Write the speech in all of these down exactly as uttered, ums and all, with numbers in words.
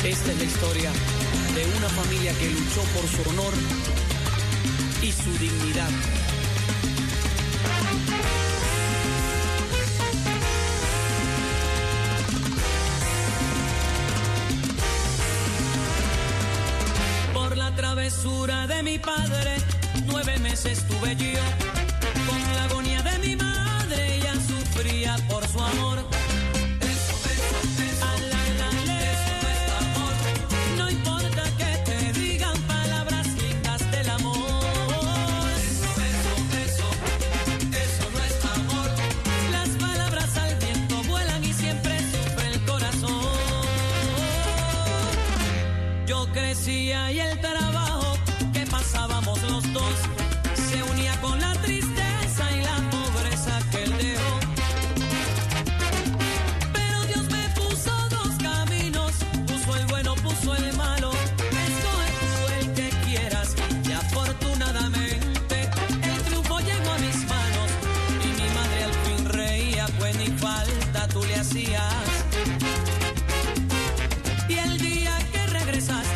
Esta es la historia de una familia que luchó por su honor y su dignidad. Por la travesura de mi padre, nueve meses tuve yo. Con la agonía de mi madre, ella sufría por su amor. Y el trabajo que pasábamos los dos se unía con la tristeza y la pobreza que él dejó. Pero Dios me puso dos caminos, puso el bueno, puso el malo. Escoge tú el que quieras y afortunadamente el triunfo llegó a mis manos y mi madre al fin reía, pues ni falta tú le hacías. Y el día que regresaste,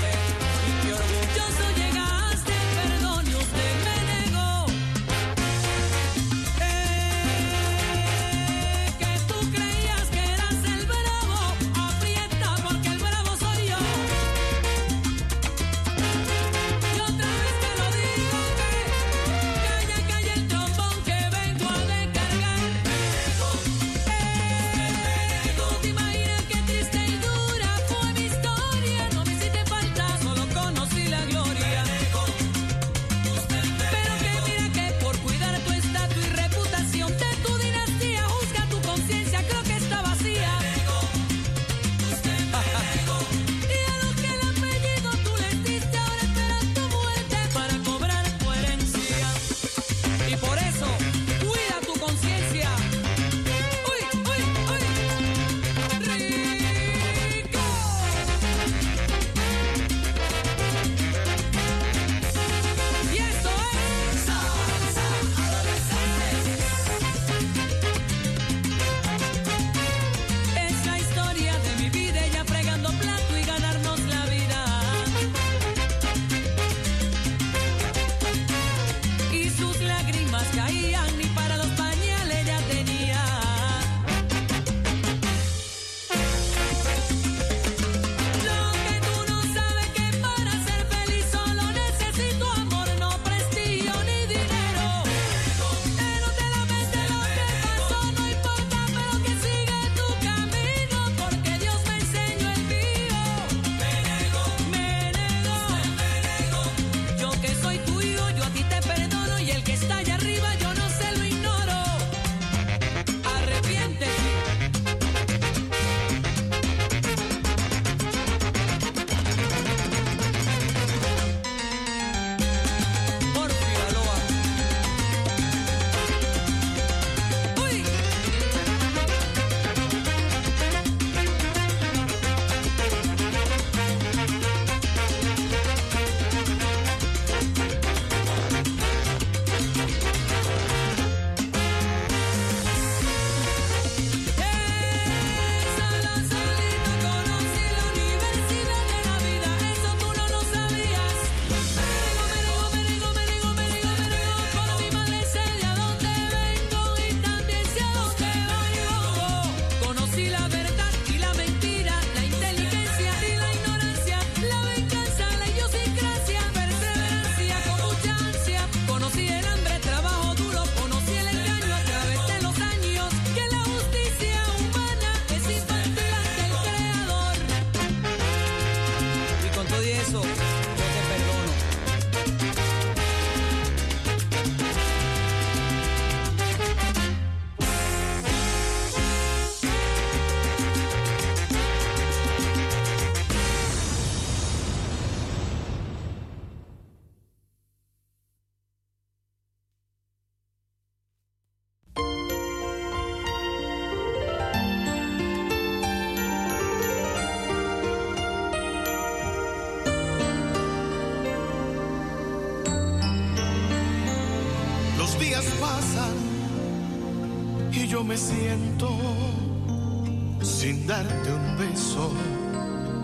yo me siento sin darte un beso.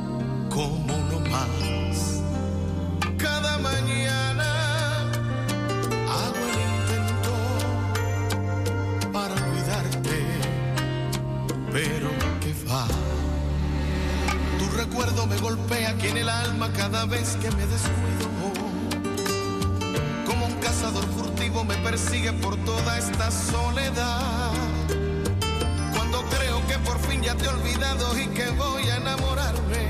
como uno más. Cada mañana hago el intento para olvidarte, pero ¿qué va? Tu recuerdo me golpea aquí en el alma cada vez que me descuido. Como un cazador furtivo me persigue por toda esta soledad. Cuando creo que por fin ya te he olvidado y que voy a enamorarme,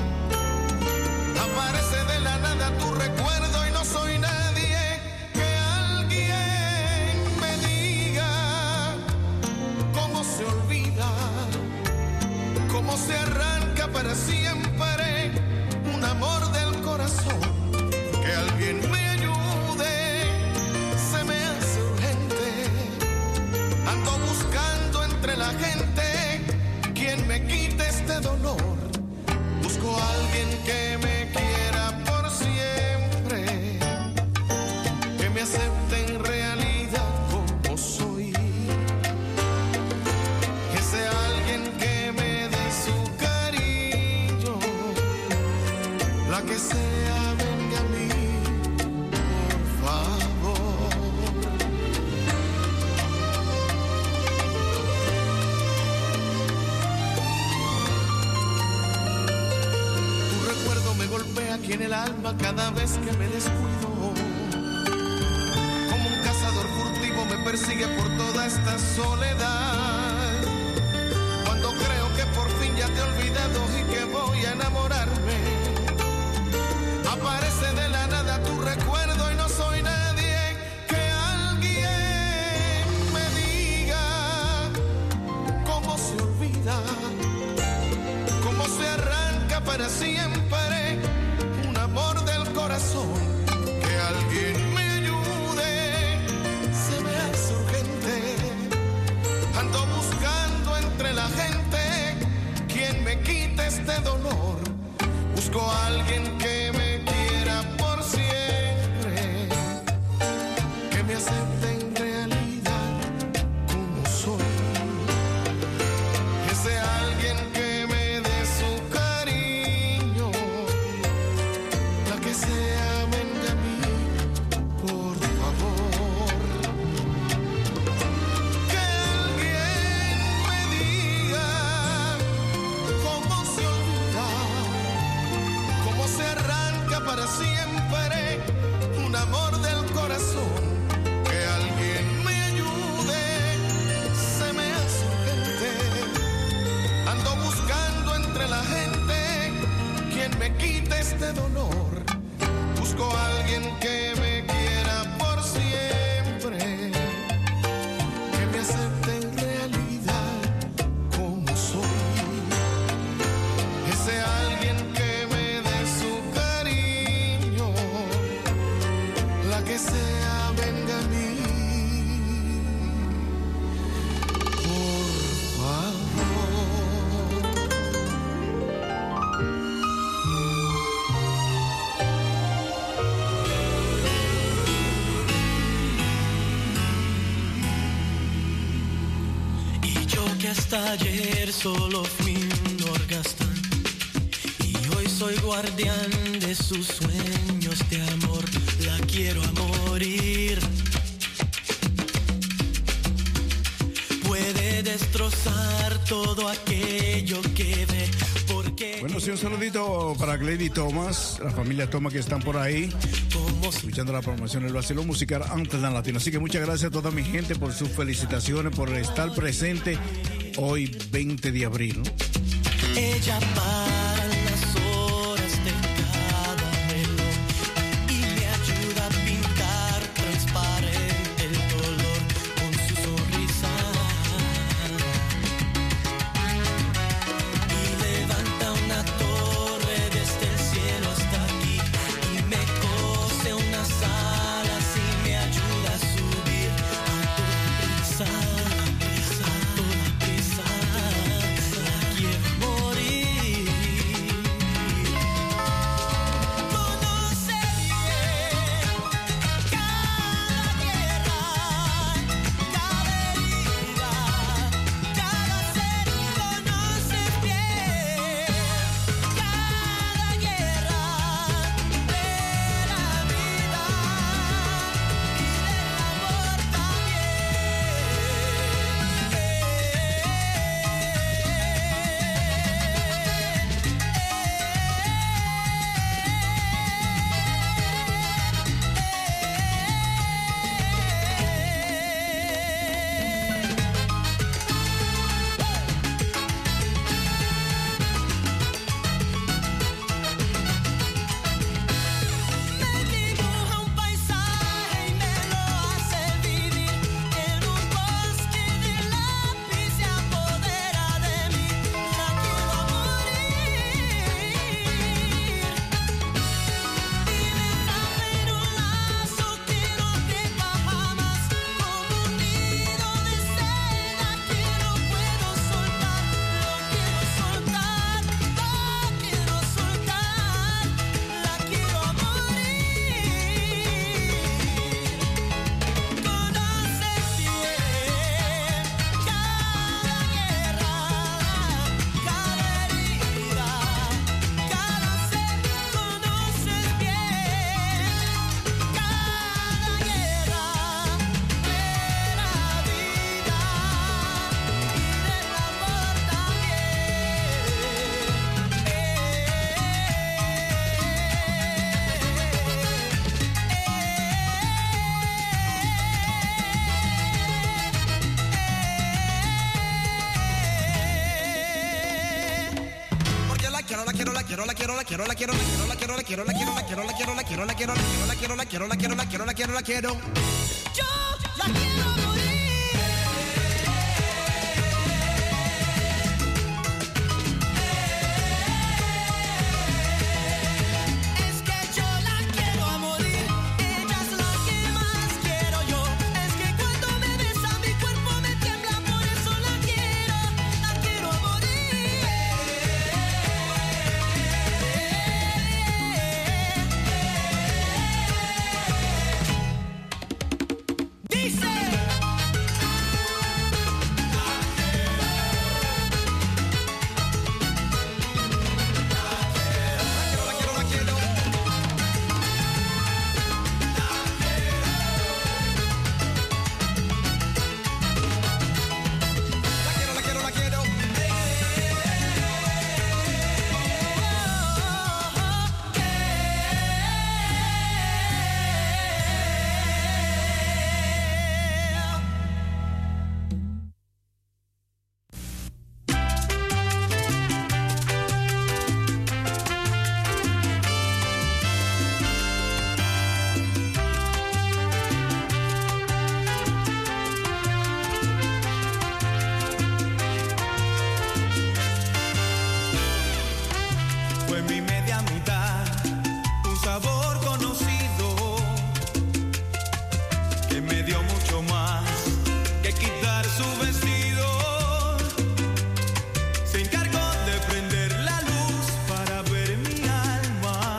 aparece de la nada tu recuerdo y no soy nadie. Que alguien me diga cómo se olvida, cómo se arranca para siempre un amor del corazón. Que alguien me ayude, se me hace urgente. Ando buscando entre la gente quien me quite este dolor. Busco a alguien que me quiera por siempre, que me acepte en realidad como soy, que sea alguien que me dé su cariño, la que sea venga a mí, por favor. Tu recuerdo me golpea aquí en el alma cada vez que me descuido. Como un cazador furtivo me persigue por toda esta soledad. Cuando creo que por fin ya te he olvidado y que voy a enamorarme, aparece de la nada tu recuerdo y no soy nadie. Que alguien me diga cómo se olvida, cómo se arranca para siempre un amor del corazón. Que alguien me ayude, se me hace urgente. Ando buscando entre la gente quien me quite este dolor. Busco a alguien que me quiera por siempre, que me acepte en realidad como soy, que sea alguien que me dé su cariño, la que sea venga a mí, por favor. Que alguien me diga cómo se olvida, cómo se arranca para siempre un amor del corazón. Que alguien me ayude, se me hace urgente. Ando buscando entre la gente quien me quite este dolor. Busco a alguien que me quiera por siempre, que me acepte en realidad como soy, que sea alguien que me dé su cariño, la que sea venga a mí, por favor. Y yo que hasta ayer solo fui un orgastan, y hoy soy guardián de sus sueños de amor. La quiero a morir. Puede destrozar todo aquello que ve, porque... Bueno, sí, un saludito para Glady Thomas, la familia Thomas que están por ahí, escuchando la promoción del vacilón musical Amsterdam Latino. Así que muchas gracias a toda mi gente por sus felicitaciones, por estar presente hoy veinte de abril, ¿no? Ella para las horas de cada reloj y me ayuda a pintar transparente el dolor con su sonrisa. Y levanta una torre desde el cielo hasta aquí y me cose unas alas y me ayuda a subir a toda prisa, a toda prisa. La quiero morir. quiero, la quiero, la quiero, la quiero, la quiero, la quiero, la quiero, la quiero, la quiero, la quiero, la quiero, la quiero, la quiero, la quiero, la quiero, la quiero, la quiero, la quiero. Yo la quiero morir. Es que yo la quiero a morir. Ella es la que más quiero yo. Es que cuando me besa mi cuerpo me tiembla, por eso la quiero, la quiero a morir. Dice. Fue mi media mitad, un sabor conocido que me dio mucho más que quitar su vestido. Se encargó de prender la luz para ver mi alma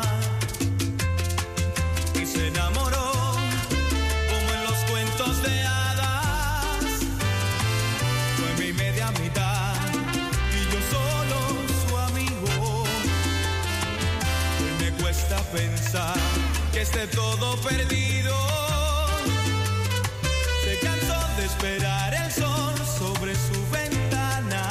y se enamoró como en los cuentos de hadas. Fue mi media mitad y yo solo su amigo. Me cuesta pensar que esté todo perdido. Se cansó de esperar el sol sobre su ventana.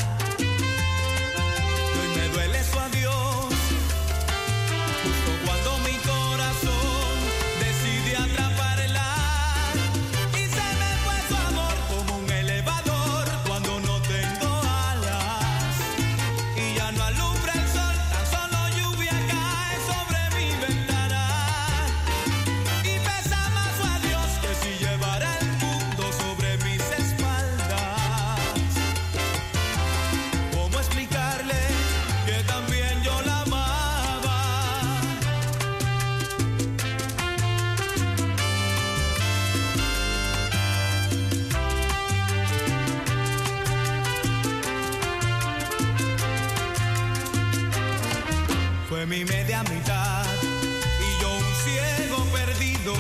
Y hoy me duele su adiós, justo cuando mi corazón decide atraparla. Y se me fue su amor como un elevador cuando no tengo alas. Y ya no alumbra el sol, tan solo lluvia cae sobre mi ventana. Y pesa más su adiós que si llevara el mundo sobre mis espaldas. ¿Cómo explicarle que también yo la amaba? Fue mi media mitad y yo un ciego perdido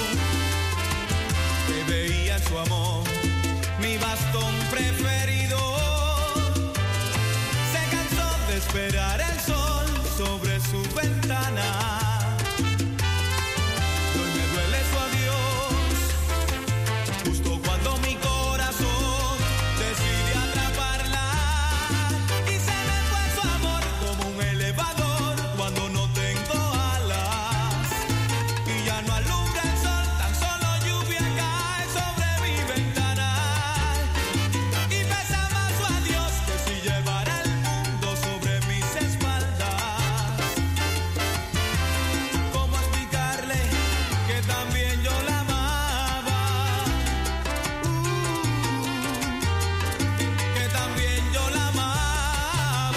que veía en su amor mi bastón preferido. Se cansó de esperar el sol sobre su ventana. Y hoy me duele su adiós, justo cuando mi corazón decide atraparla. Y se me fue su amor como un elevador cuando no tengo alas. Y ya no alumbra el sol, tan solo lluvia cae sobre mi ventana. Y pesa más su adiós que si llevara el mundo sobre mis espaldas. ¿Cómo explicarle que también yo la amaba? Uh, que también yo la amaba.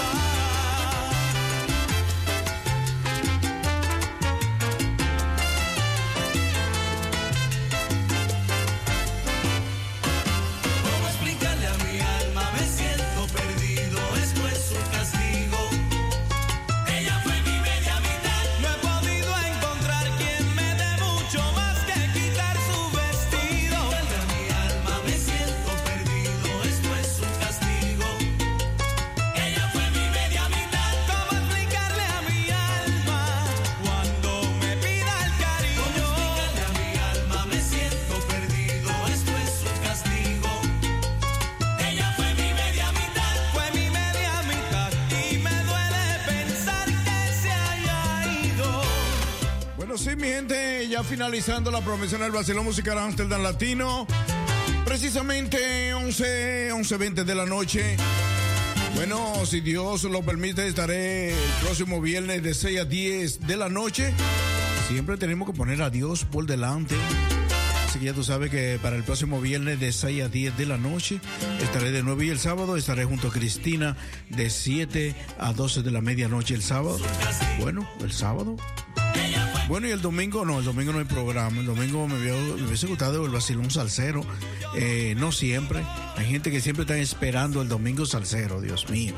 ¿Cómo explicarle a mi alma? Me siento perdido, esto es un castigo. Ella fue mi media mitad. No he podido encontrar quien me dé mucho más que quitar su vestido. ¿Cómo explicarle a mi alma? Me siento perdido, esto es un castigo. Ella fue mi media mitad. ¿Cómo explicarle a mi alma cuando me pida el cariño? ¿Cómo explicarle a mi alma? Me siento perdido, esto es un castigo. Ella fue mi media mitad. Fue mi media mitad y me duele pensar que se haya ido. Bueno, sí, mi gente, ya finalizando la promoción del Vacilón Musical Amsterdam Latino. Precisamente once, once veinte de la noche. Bueno, si Dios lo permite, estaré el próximo viernes de seis a diez de la noche. Siempre tenemos que poner a Dios por delante. Así que ya tú sabes que para el próximo viernes de seis a diez de la noche estaré de nuevo, y el sábado estaré junto a Cristina de siete a doce de la medianoche el sábado. Bueno, el sábado. Bueno, y el domingo no, el domingo no hay programa. El domingo me, veo, me hubiese gustado el vacilón salsero. Eh, no siempre. Hay gente que siempre está esperando el domingo salsero, Dios mío.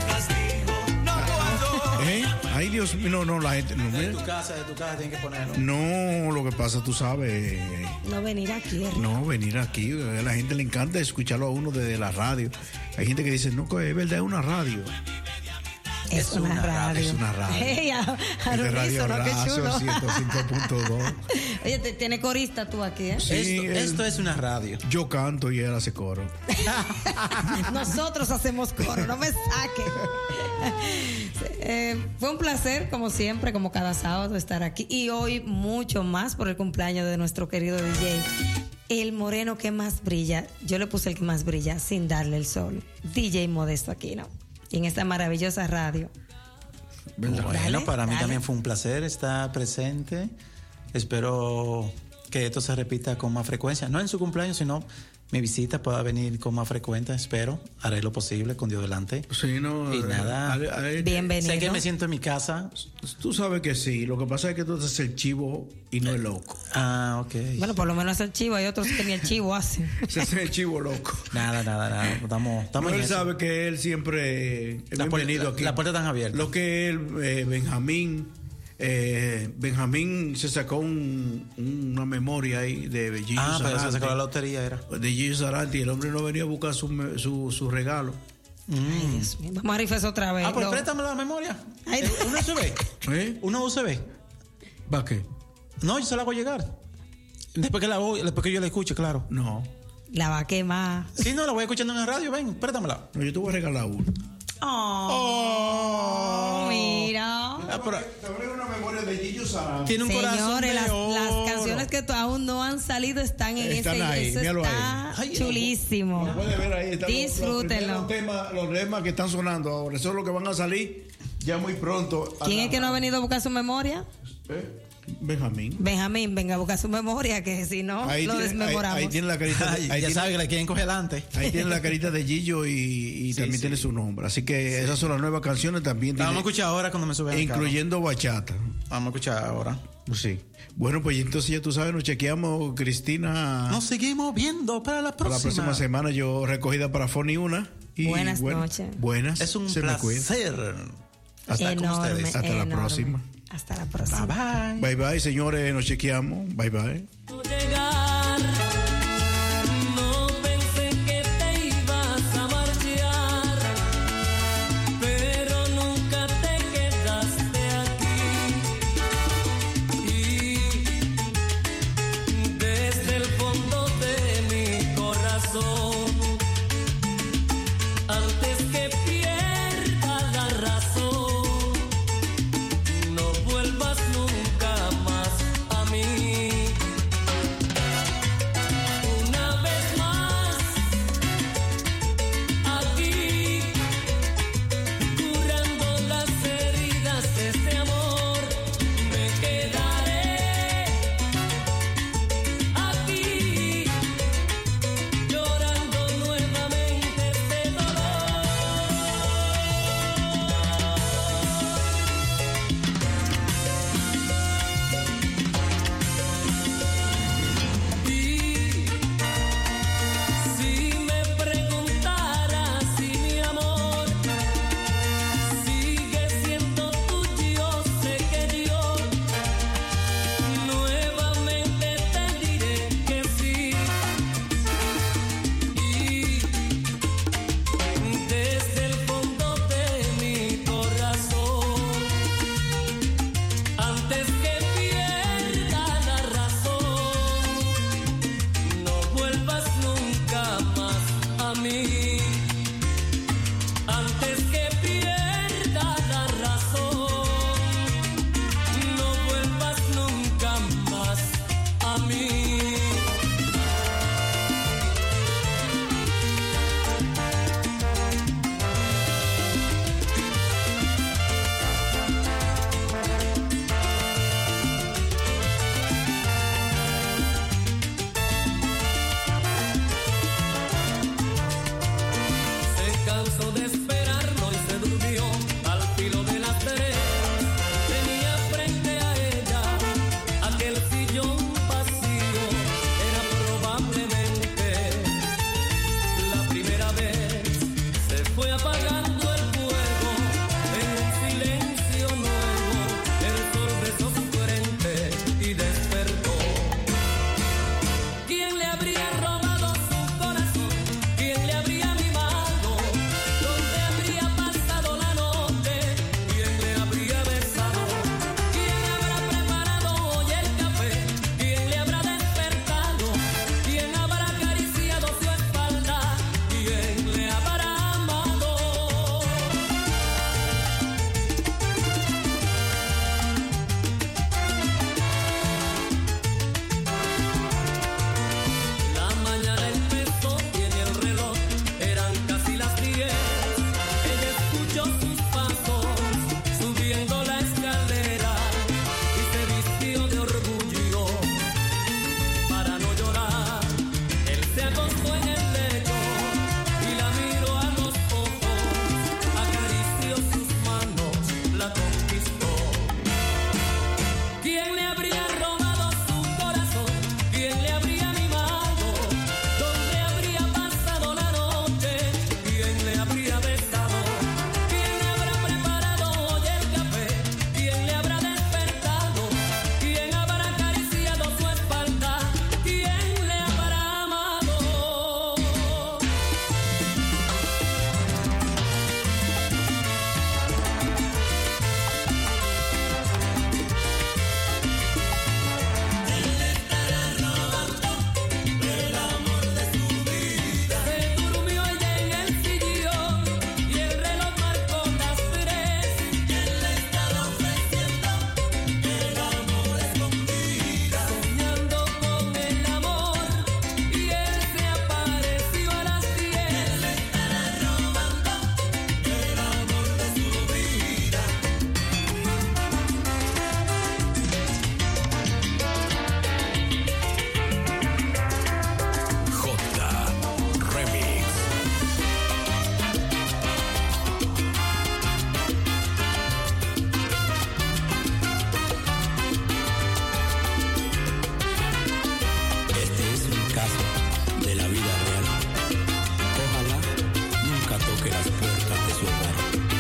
¿Eh? Ay, Dios mío, no, no, la gente. No, de tu casa, de tu casa tienen que ponerlo. No, lo que pasa, tú sabes. No venir aquí. ¿eh? No, venir aquí. A la gente le encanta escucharlo a uno desde la radio. Hay gente que dice, no, es verdad, es una radio. Es, es una, una radio. Es una radio. Hey, a, a es de Radio ¿no? Qué chulo. ciento cinco punto dos. Oye, te, tiene corista tú aquí, ¿eh? Sí, esto, el, esto es una radio. Yo canto y él hace coro. Nosotros hacemos coro, no me saques. eh, fue un placer, como siempre, como cada sábado, estar aquí. Y hoy mucho más por el cumpleaños de nuestro querido D J. El moreno que más brilla. Yo le puse el que más brilla sin darle el sol. D J Modesto Aquino. Y en esta maravillosa radio. Bueno, dale, para mí dale. también fue un placer estar presente. Espero que esto se repita con más frecuencia. No en su cumpleaños, sino mi visita pueda venir con más frecuencia. Espero. Haré lo posible con Dios delante. Sí, no. Y nada. haré, haré, Bienvenido. Sé que me siento en mi casa. Tú sabes que sí. Lo que pasa es que tú haces el chivo y no el loco. Ah, ok. Bueno, por lo menos el chivo. Hay otros que ni el chivo hacen. Se hace el chivo loco. Nada, nada, nada. Estamos, estamos No, en él eso. sabe que él siempre es La puerta- bienvenido la- aquí. la puerta está abierta. Lo que él, eh, Benjamín, eh, Benjamín se sacó un- una memoria ahí de Gillo Ah, pero se Sarante. sacó la lotería, era. De Gillo Sarante, y el hombre no venía a buscar su, me- su, su regalo. Ay, Dios mío. Vamos a rifar eso otra vez. Ah, pues Lo- préstame la memoria. Ay, Eh, ¿Una U S B? ¿Eh? ¿Una U S B? ¿Para qué? No, yo se la hago llegar. Después que, la, voy- después que yo la escuche, claro. No. La va a quemar. Sí, no, la voy escuchando en la radio. Ven, préstamela. No, yo te voy a regalar uno. Oh, mira. Ah, pero Te abrí una memoria de Gillo Sarante. tiene un corazón Señores, de las, oro. las canciones que to- aún no han salido están en Están ese. ahí, Eso míralo está ahí. Ay, chulísimo. Lo puedes ver ahí. Están los- Disfrútenlo. Los, primeros temas, los temas que están sonando ahora. Eso es lo que van a salir ya muy pronto. ¿Quién es que no ha venido a buscar su memoria? ¿Eh? Benjamín. Benjamín, venga a buscar su memoria, que si no, Ahí lo tiene, ahí, desmemoramos. ahí tiene la carita. Ay, ahí ya tiene- sabe que la quieren coger delante. Ahí tiene la carita de Gillo y, y Sí, también sí. tiene su nombre. Así que esas son las nuevas canciones también. La vamos a tiene- escuchar ahora cuando me suba al carro. incluyendo bachata. Vamos a escuchar ahora. Sí. Bueno, pues entonces ya tú sabes, nos chequeamos, Cristina. Nos seguimos viendo para la Para próxima. la próxima semana yo recogida para Foni una. Y Buenas bueno, noches. Buenas. Es un Se me cuida. placer. Hasta con Enorme, ustedes. Hasta la enorme. próxima. Hasta la próxima. Bye bye. Bye bye, señores. Nos chequeamos. Bye bye. Llegar, no pensé que te ibas a marchar, pero nunca te quedaste aquí. Y desde el fondo de mi corazón, antes que pierda la razón, no vuelvas nunca más a mí. toque las puertas de su hogar.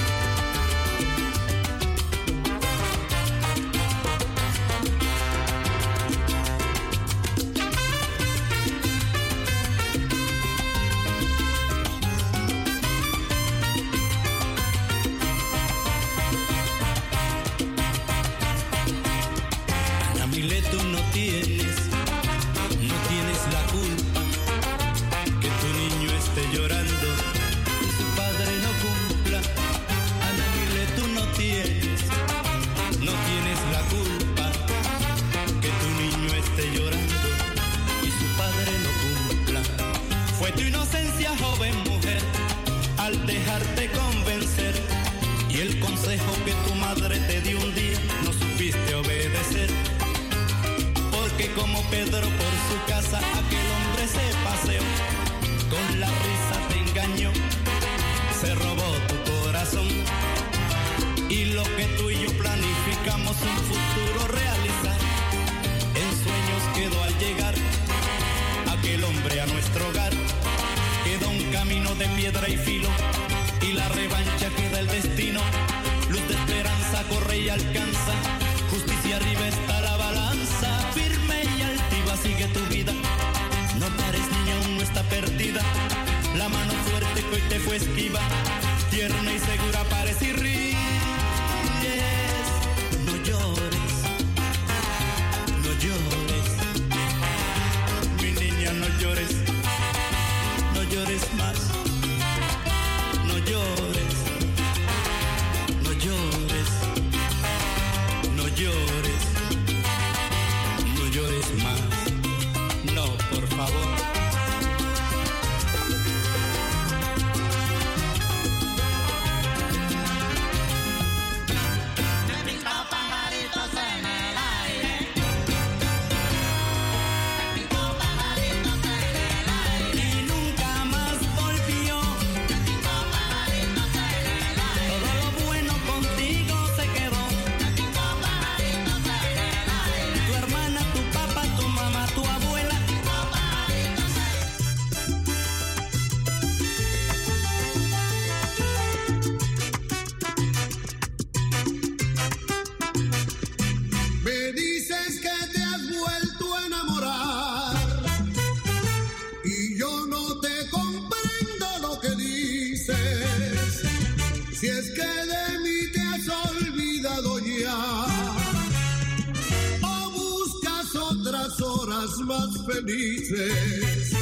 Felices.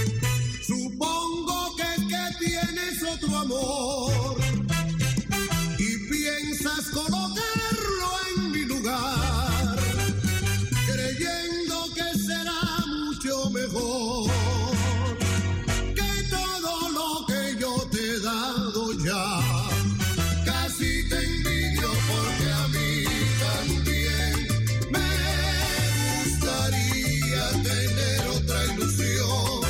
Supongo que es que tienes otro amor y piensas colocarlo en mi lugar, creyendo que será mucho mejor que todo lo que yo te he dado ya. Casi te envidio porque a mí también me gustaría tener otra ilusión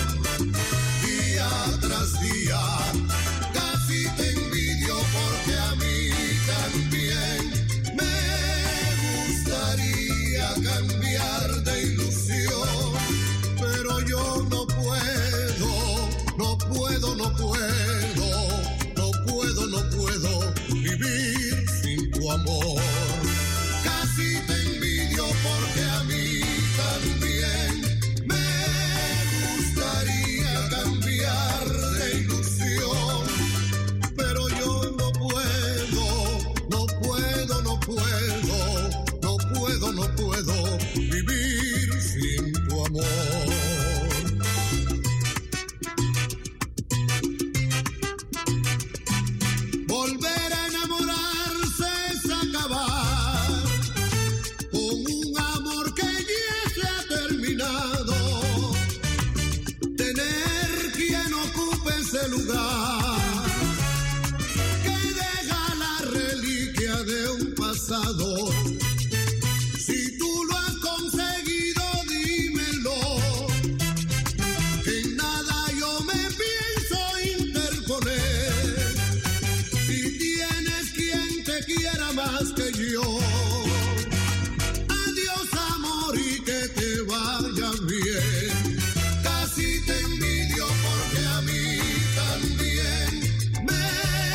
día tras día. Casi te envidio porque a mí también me gustaría cambiar de ilusión, pero yo no puedo, no puedo, no puedo, no puedo, no puedo vivir sin tu amor. Casi te envidio porque a mí también me gustaría cambiar de ilusión, pero yo no puedo, no puedo, no puedo, no puedo, no puedo vivir sin tu amor. Volver a enamorarse es acabar con un amor que ya se ha terminado. Tener quien ocupe ese lugar que deja la reliquia de un pasado. Si tú lo has conseguido, dímelo, que en nada yo me pienso interponer. Si tienes quien te quiera más que yo, adiós amor y que te vaya bien. Casi te envidio porque a mí también me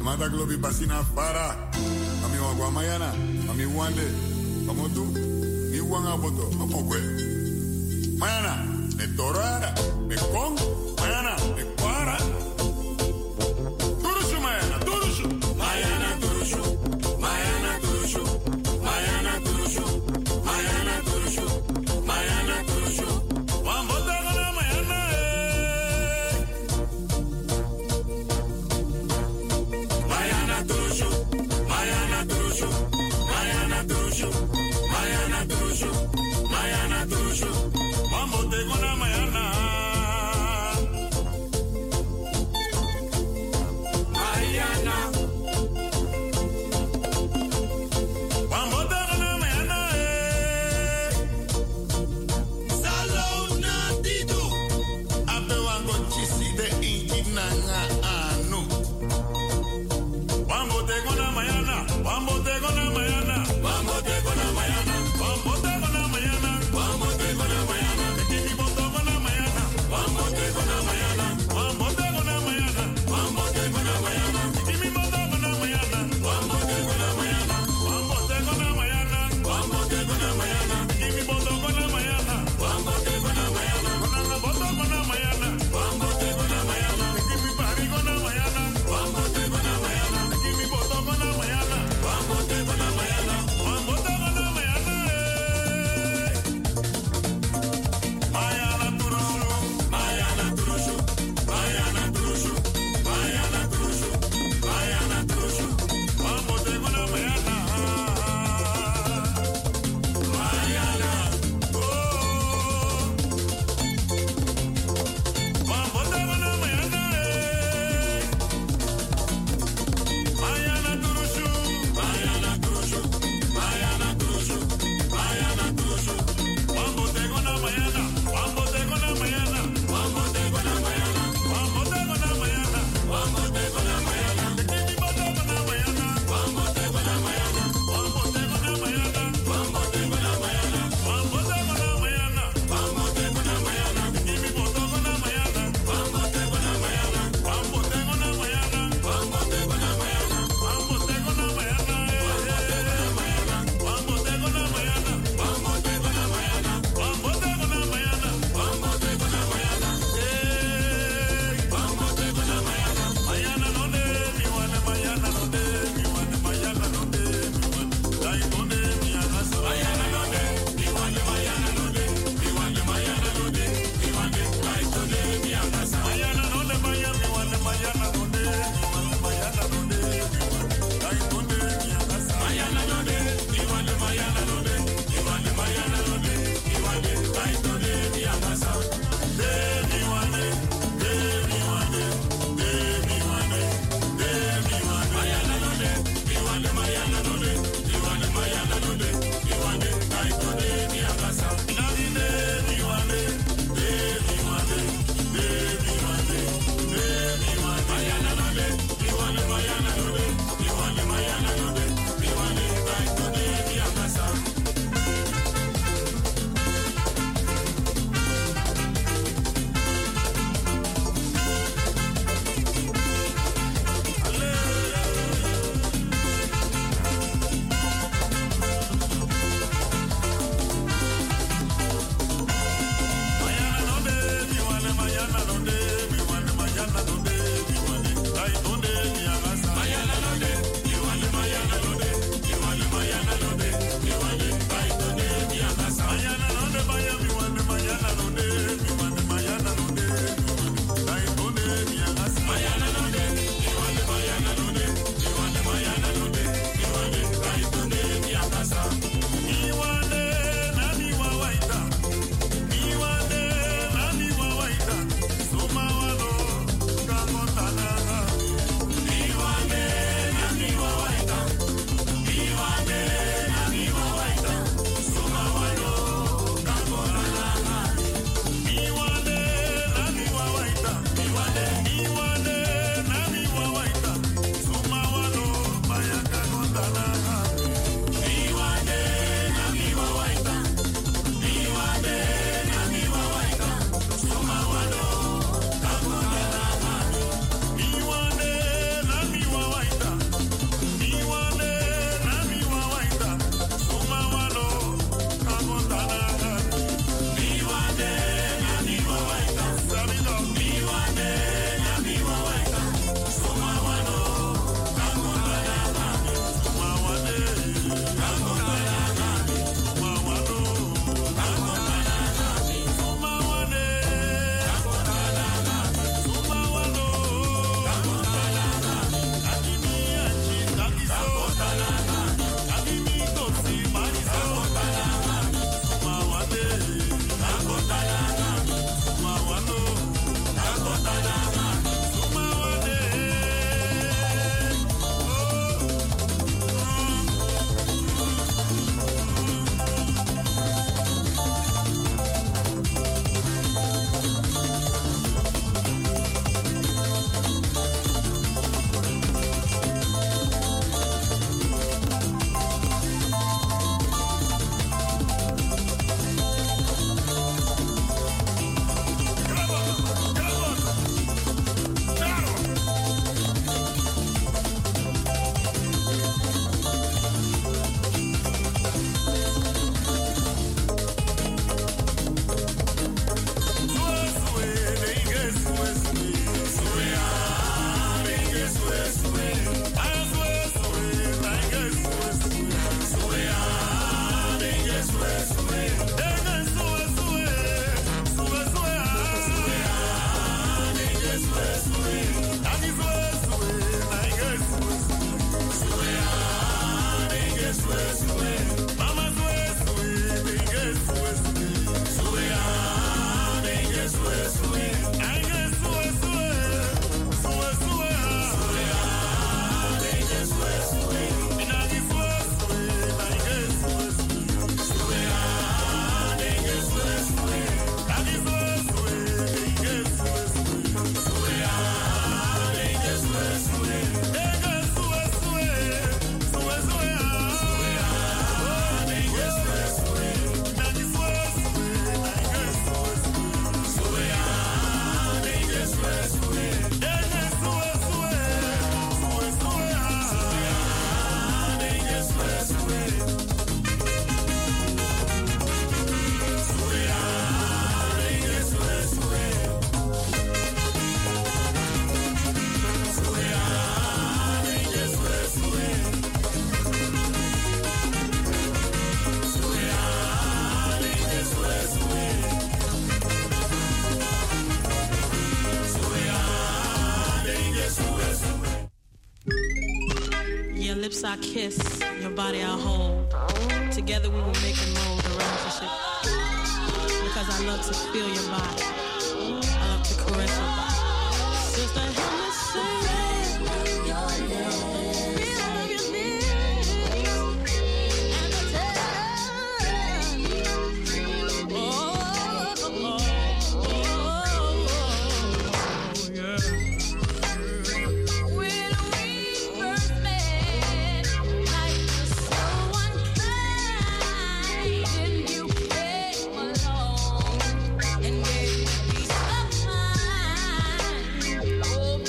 Amata Globi Basina Fara. Ami Wagwa Mayana. Ami Wande. Amotu. Mi Wanga Boto. Amokwe. Mayana. Me Torara. Me Kong. Mayana. Me Kwara. Turushu Mayana. Turushu. Mayana Turushu. Mayana Turushu. Mayana Turushu. Mayana Turushu. Mayana Turushu. Wambota Gana Mayana. Mayana Turushu. Mayana Turushu. Mayana Turushu. Mayana Turushu. Mayana Turushu. Wambote Gana Mayana. lips I kiss, your body I hold. Together we will make and mold a relationship. Because I love to feel your body. I love to caress your body. Sister, help me say your lips. Oh,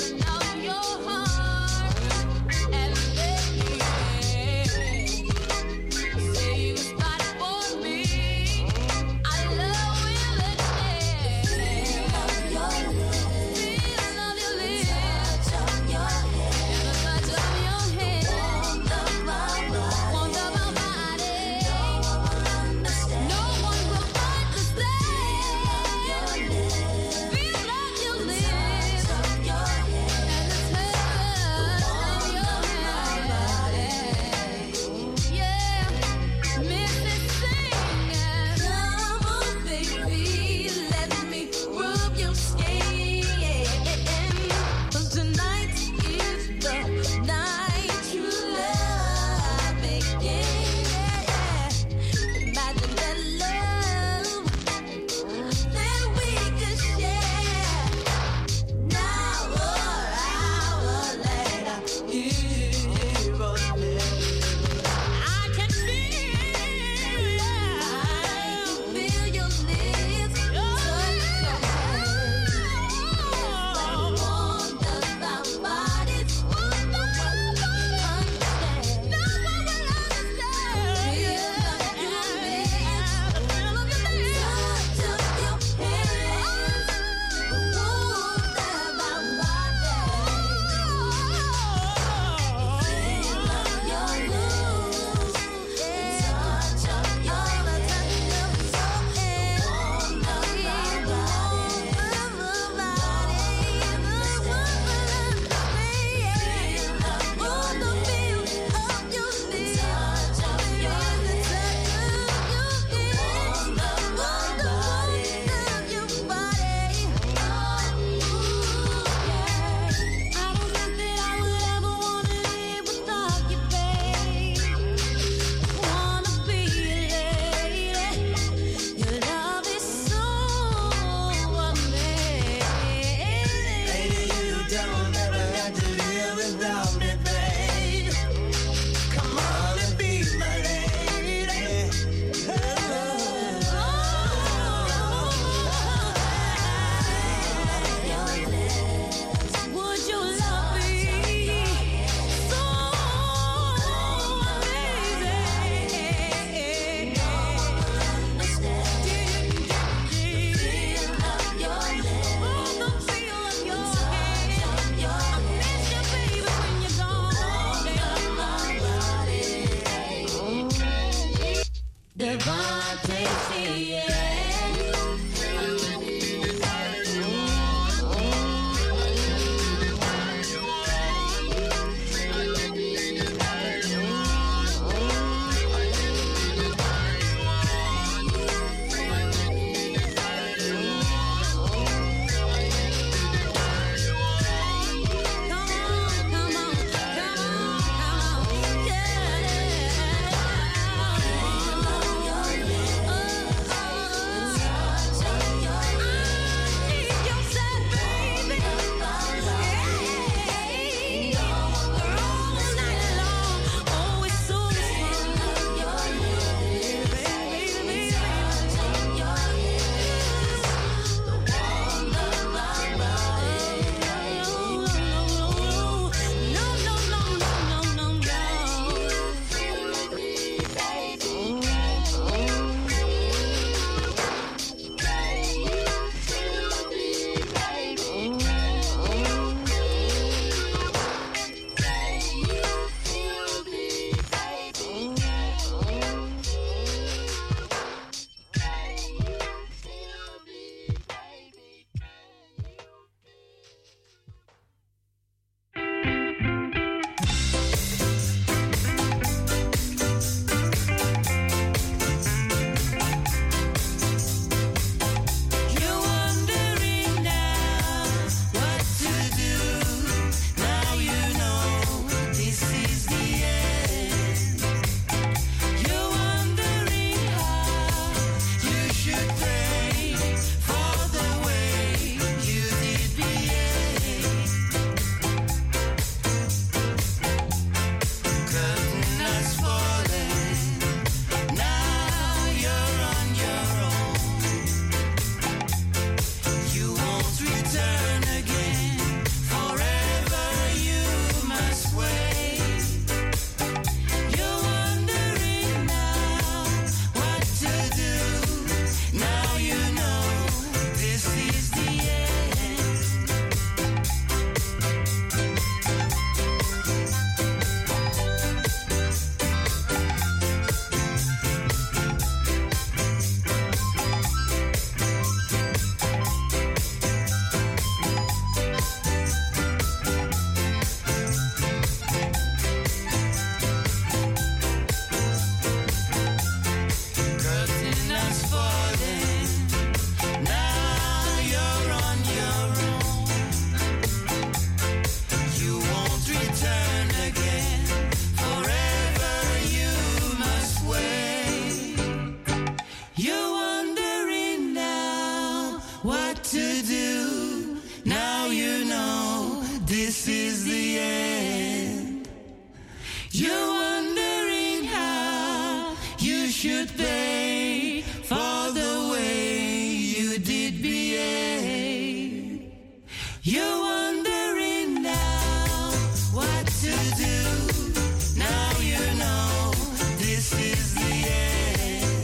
the end. You're wondering how you should pay for the way you did behave. You're wondering now what to do. Now you know this is the end.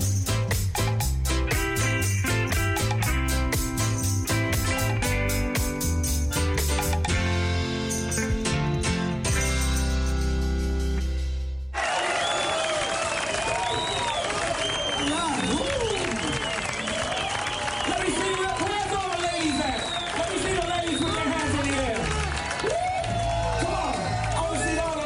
Let me see where where's all the ladies at? Let me see the ladies with their hands in the air. Woo! Come on. I want to see all the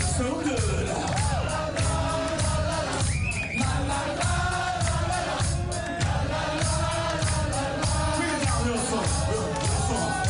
so good. Bring it down real soft, real, real soft.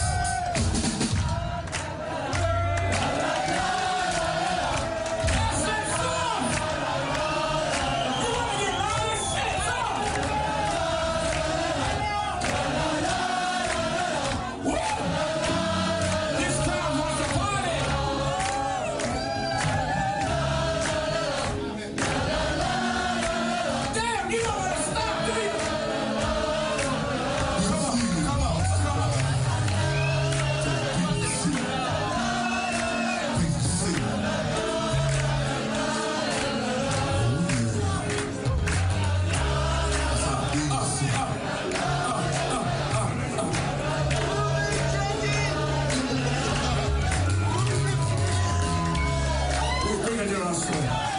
Bring it down, son.